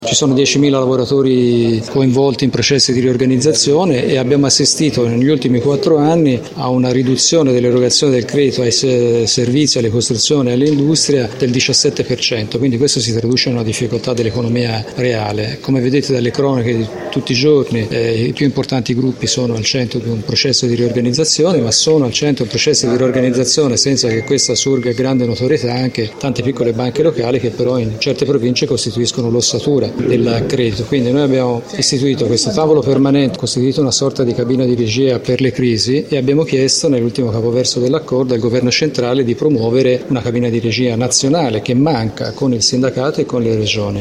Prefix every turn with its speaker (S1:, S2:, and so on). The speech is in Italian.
S1: Ci sono 10.000 lavoratori coinvolti in processi di riorganizzazione e abbiamo assistito negli ultimi 4 anni a una riduzione dell'erogazione del credito ai servizi, alle costruzioni e all'industria del 17%, quindi questo si traduce in una difficoltà dell'economia reale. Come vedete dalle cronache di tutti i giorni, i più importanti gruppi sono al centro di un processo di riorganizzazione, ma sono al centro di un processo di riorganizzazione senza che questa assurga grande notorietà anche tante piccole banche locali che però in certe province costituiscono l'ossatura del credito. Quindi noi abbiamo istituito questo tavolo permanente, costituito una sorta di cabina di regia per le crisi e abbiamo chiesto nell'ultimo capoverso dell'accordo al governo centrale di promuovere una cabina di regia nazionale che manca con il sindacato e con le regioni.